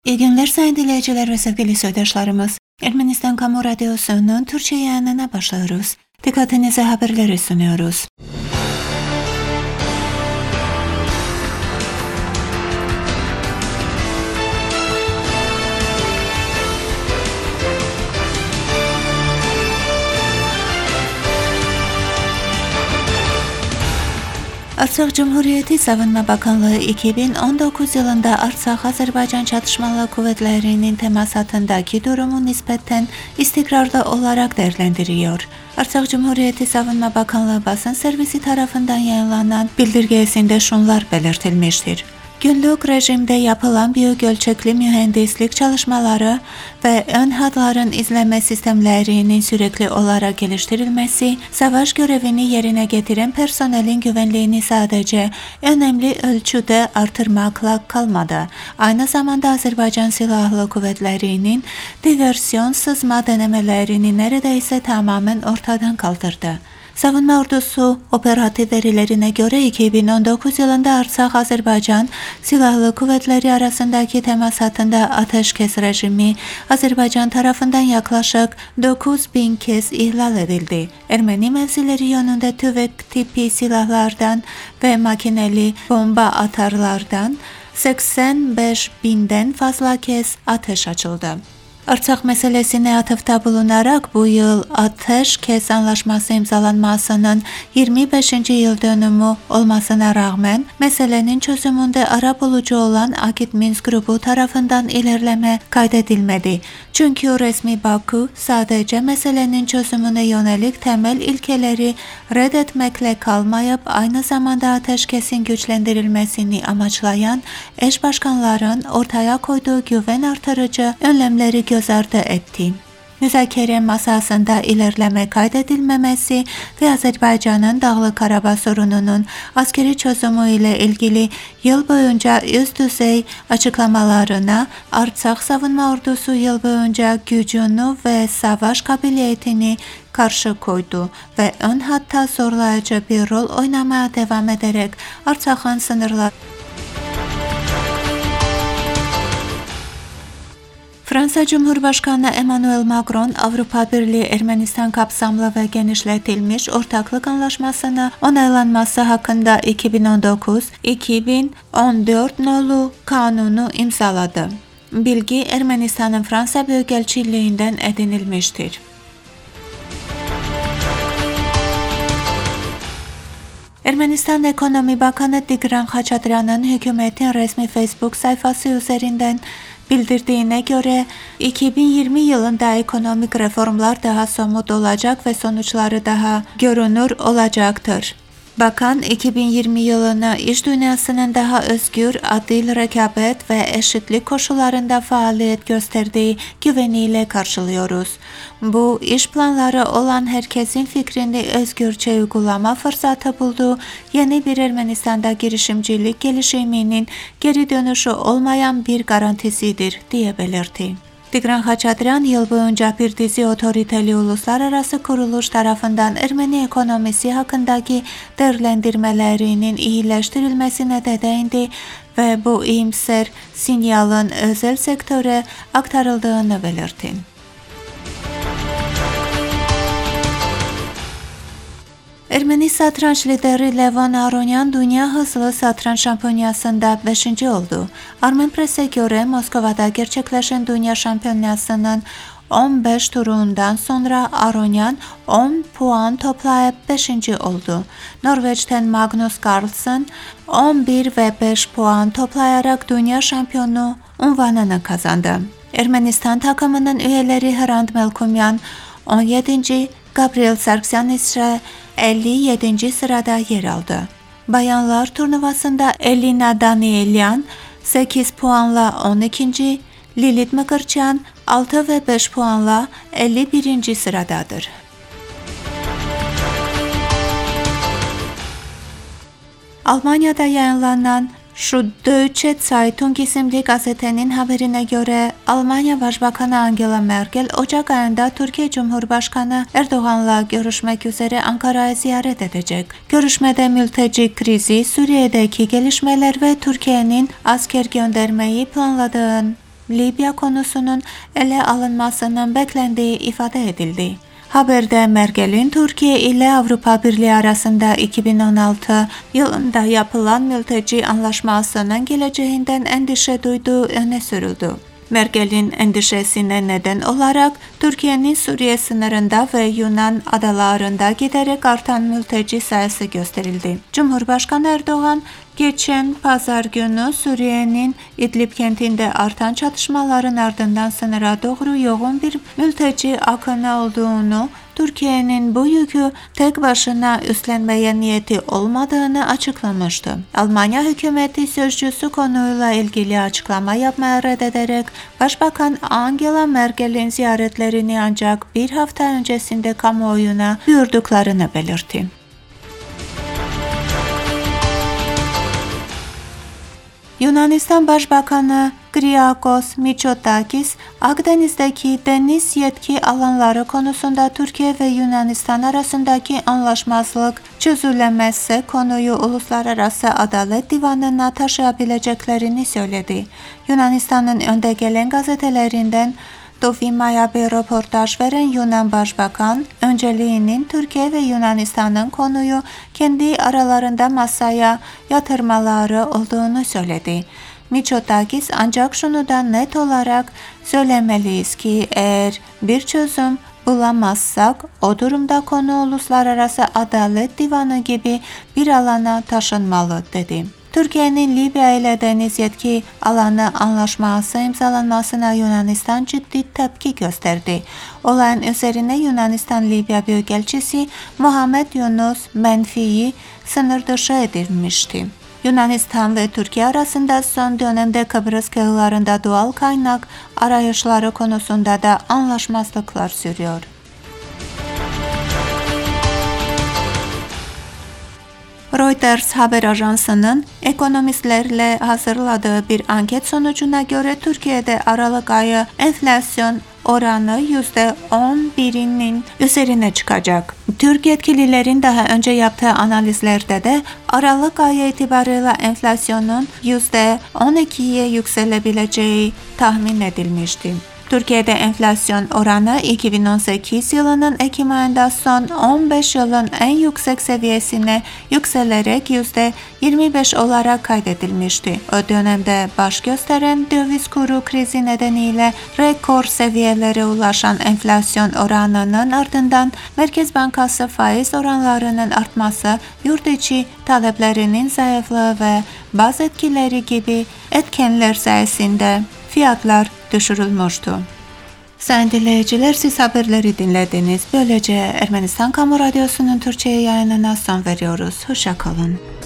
İyi günler sayın dinleyiciler ve sevgili soydaşlarımız. Ermenistan Kamu Radyosu'nun Türkçe yayınına başlıyoruz. Dikkatinize haberleri sunuyoruz. Artsakh Cumhuriyeti Savunma Bakanlığı 2019 yılında Artsakh-Azerbaycan Çatışmalı Kuvvetleri'nin temasatındaki durumu nispeten istikrarlı olarak değerlendiriyor. Artsakh Cumhuriyeti Savunma Bakanlığı basın servisi tarafından yayınlanan bildirgesinde şunlar belirtilmiştir. Günlük rejimde yapılan büyük ölçekli mühendislik çalışmaları ve ön hatların izleme sistemlerinin sürekli olarak geliştirilmesi, savaş görevini yerine getiren personelin güvenliğini sadece önemli ölçüde artırmakla kalmadı. Aynı zamanda Azerbaycan Silahlı Kuvvetleri'nin diversiyon sızma denemelerini neredeyse tamamen ortadan kaldırdı. Savunma ordusu operatif verilerine göre 2019 yılında Artsakh-Azerbaycan Silahlı Kuvvetleri arasındaki temasatında ateşkes rejimi Azerbaycan tarafından yaklaşık 9.000 kez ihlal edildi. Ermeni mevzileri yönünde tüfek tipi silahlardan ve makineli bomba atarlardan 85.000'den fazla kez ateş açıldı. Artsakh meselesine atıfta bulunarak bu yıl ateşkes anlaşması imzalanmasının 25. yıl dönümü olmasına rağmen meselenin çözümünde arabulucu olan Akit Minsk grubu tarafından ilerleme kaydedilmedi. Çünkü resmi Bakü sadece meselenin çözümüne yönelik temel ilkeleri reddetmekle kalmayıp aynı zamanda ateşkesin güçlendirilmesini amaçlayan eş başkanların ortaya koyduğu güven artırıcı önlemleri göz ardı etti. Müzakere masasında ilerleme kaydedilmemesi ve Azerbaycan'ın Dağlık Karabağ sorununun askeri çözümü ile ilgili yıl boyunca üst düzey açıklamalarına Artsakh Savunma Ordusu yıl boyunca gücünü ve savaş kabiliyetini karşı koydu ve ön hatta zorlayıcı bir rol oynamaya devam ederek Artsakh'ın sınırları Fransa Cumhurbaşkanı Emmanuel Macron, Avrupa Birliği Ermenistan kapsamlı ve genişletilmiş ortaklık anlaşmasına onaylanması hakkında 2019-2014 nolu kanunu imzaladı. Bilgi Ermenistan'ın Fransa Büyükelçiliğinden edinilmiştir. Ermenistan Ekonomi Bakanı Tigran Xhaçatryan'ın hükümetin resmi Facebook sayfası üzerinden bildirdiğine göre 2020 yılında ekonomik reformlar daha somut olacak ve sonuçları daha görünür olacaktır. Bakan 2020 yılını iş dünyasının daha özgür, adil rekabet ve eşitlik koşullarında faaliyet gösterdiği güveniyle karşılıyoruz. Bu iş planları olan herkesin fikrini özgürce uygulama fırsatı bulduğu yeni bir Ermenistan'da girişimcilik gelişiminin geri dönüşü olmayan bir garantisidir diye belirtti. Tigran Xhaçatryan yıl boyunca bir dizi otoriteli uluslararası kuruluş tarafından Ermeni ekonomisi hakkındaki değerlendirmelerinin iyileştirilmesine de değindi ve bu iyimser sinyalın özel sektöre aktarıldığını belirtti. Ermeni satranç lideri Levon Aronyan Dünya Hızlı Satranç Şampiyonası'nda 5. oldu. Armen Press'e göre Moskova'da gerçekleşen Dünya Şampiyonası'nın 15 turundan sonra Aronyan 10 puan toplayıp 5. oldu. Norveç'ten Magnus Carlsen 11 ve 5 puan toplayarak Dünya Şampiyonu unvanını kazandı. Ermenistan takımının üyeleri Hrant Melkumyan 17. Gabriel Sargsyan ise 57. sırada yer aldı. Bayanlar turnuvasında Elina Danielyan 8 puanla 12. Lilit Mıkırçyan 6 ve 5 puanla 51. sıradadır. Almanya'da yayınlanan Şu Deutsche Zeitung isimli gazetenin haberine göre Almanya Başbakanı Angela Merkel Ocak ayında Türkiye Cumhurbaşkanı Erdoğan'la görüşmek üzere Ankara'yı ziyaret edecek. Görüşmede mülteci krizi, Suriye'deki gelişmeler ve Türkiye'nin asker göndermeyi planladığını Libya konusunun ele alınmasının beklendiği ifade edildi. Haberde Merkel'in Türkiye ile Avrupa Birliği arasında 2016 yılında yapılan mülteci anlaşmasının geleceğinden endişe duyduğu öne sürüldü. Merkel'in endişesine neden olarak Türkiye'nin Suriye sınırında ve Yunan adalarında giderek artan mülteci sayısı gösterildi. Cumhurbaşkanı Erdoğan geçen pazar günü Suriye'nin İdlib kentinde artan çatışmaların ardından sınıra doğru yoğun bir mülteci akını olduğunu, Türkiye'nin bu yükü tek başına üstlenmeye niyeti olmadığını açıklamıştı. Almanya hükümeti sözcüsü konuyla ilgili açıklama yapmaya reddederek Başbakan Angela Merkel'in ziyaretlerini ancak bir hafta öncesinde kamuoyuna duyurduklarını belirtti. Yunanistan Başbakanı Kyriakos Mitsotakis, Akdeniz'deki deniz yetki alanları konusunda Türkiye ve Yunanistan arasındaki anlaşmazlık çözülemezse konuyu Uluslararası Adalet Divanı'na taşıyabileceklerini söyledi. Yunanistan'ın önde gelen gazetelerinden Dovima'ya bir röportaj veren Yunan Başbakan, önceliğinin Türkiye ve Yunanistan'ın konuyu kendi aralarında masaya yatırmaları olduğunu söyledi. Mitsotakis ancak şunu da net olarak söylemeliyiz ki eğer bir çözüm bulamazsak o durumda konu Uluslararası Adalet Divanı gibi bir alana taşınmalı dedi. Türkiye'nin Libya ile deniz yetki alanı anlaşması imzalanmasına Yunanistan ciddi tepki gösterdi. Olayın üzerine Yunanistan Libya Büyükelçisi Muhammed Yunus Menfi'yi sınır dışı edilmişti. Yunanistan ve Türkiye arasında son dönemde Kıbrıs kıyılarında doğal kaynak arayışları konusunda da anlaşmazlıklar sürüyor. Reuters haber ajansının ekonomistlerle hazırladığı bir anket sonucuna göre Türkiye'de Aralık ayı enflasyon oranı %11'inin üzerine çıkacak. Türk yetkililerin daha önce yaptığı analizlerde de Aralık ayı itibarıyla enflasyonun %12'ye yükselebileceği tahmin edilmişti. Türkiye'de enflasyon oranı 2018 yılının Ekim ayında son 15 yılın en yüksek seviyesine yükselerek %25 olarak kaydedilmişti. O dönemde baş gösteren döviz kuru krizi nedeniyle rekor seviyelere ulaşan enflasyon oranının ardından Merkez Bankası faiz oranlarının artması, yurt içi taleplerinin zayıflığı ve bazı etkileri gibi etkenler sayesinde fiyatlar düşürülmüştü. Sayın dinleyiciler, siz haberleri dinlediniz. Böylece Ermenistan Kamu Radyosu'nun Türkçe yayınına son veriyoruz. Hoşça kalın.